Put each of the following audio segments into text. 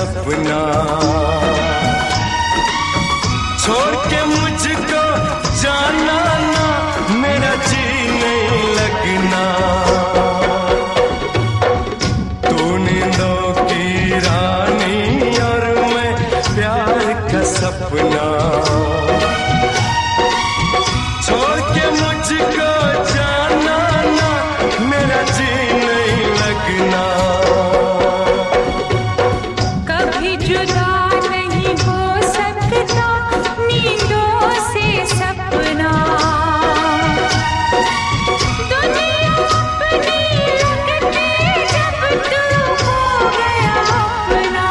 सपना। छोड़ के मुझको जाना ना, मेरा जी नहीं लगना। तू नींदों की रानी और मैं प्यार का सपना। छोड़ के मुझको जाना ना, मेरा जी नहीं लगना। कभी जुदा नहीं हो सकता नींदों से सपना। दुनिया अपनी लगती जब तू हो गया अपना।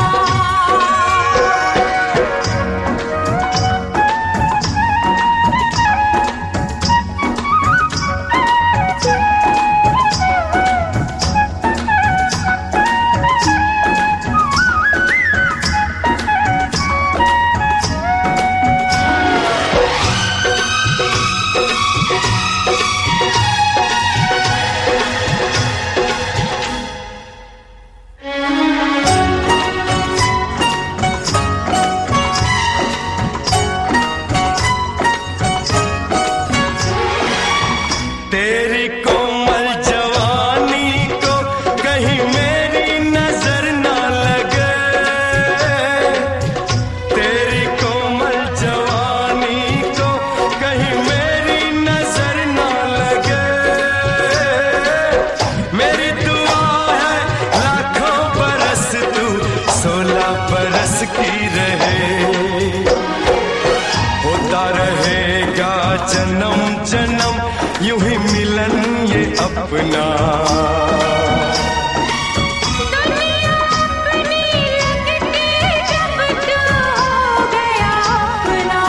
तेरी कोमल जवानी को कहीं मेरी नजर ना लगे। तेरी कोमल जवानी को कहीं मेरी नजर ना लगे। मेरी दुआ है लाखों बरस तू 16 बरस की रहे। होता रहेगा जन्म जन्म यूं ही मिलन ये अपना। दुनिया अपनी लगती जब तू हो गया अपना।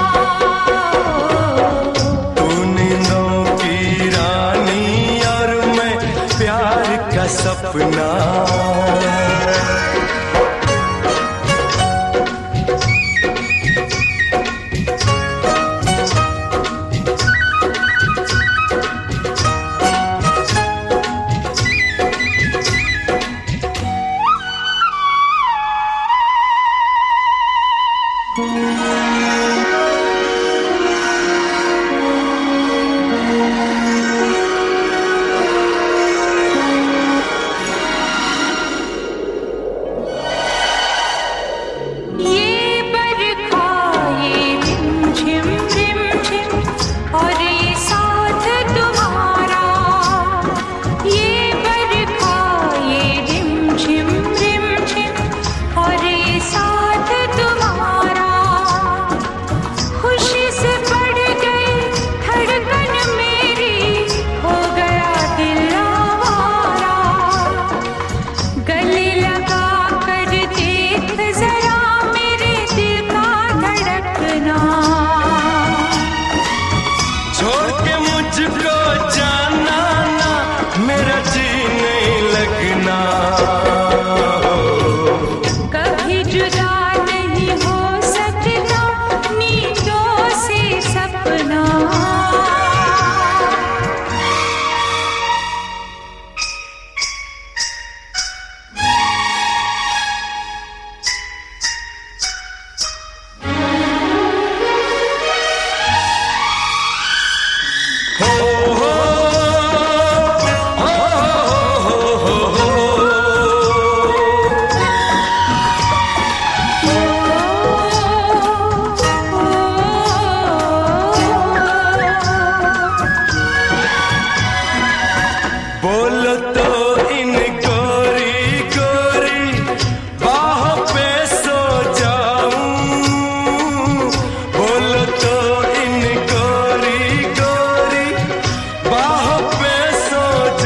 तू नींदों की रानी और मैं प्यार का सपना। ये बरखा ये रिमझिम रिमझिम और ये साथ तुम्हारा। ये बरखा ये रिमझिम रिमझिम और ये साथ तुम्हारा। खुशी से बढ़ गई धड़कन मेरी, हो गया दिल आवारा। गले लगा कर देख जरा मेरे दिल का धड़कना। छोड़ के मुझको जाना ना, मेरा जी नहीं लगना। कभी जुदा नहीं हो सकता नींदों से सपना। हो हो हो हो हो। बोलो तो इन गोरी गोरी बाहों पे सो जाऊं। बोलो तो इन गोरी गोरी बाहों पे सो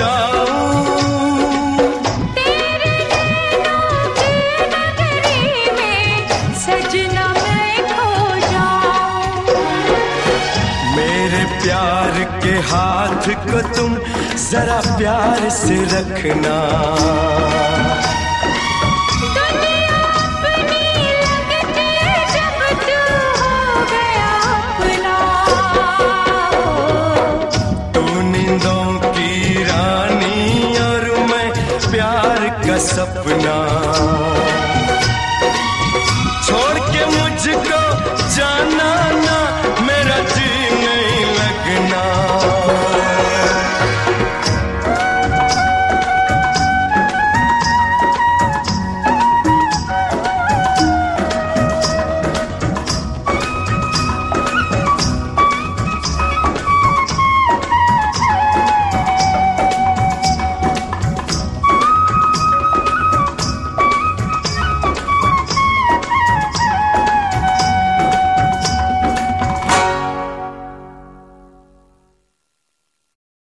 जाऊं। तेरे नैनों की नगरी में सजना मैं खो जाऊं। मेरे प्यार के हाथ को तुम जरा प्यार से रखना।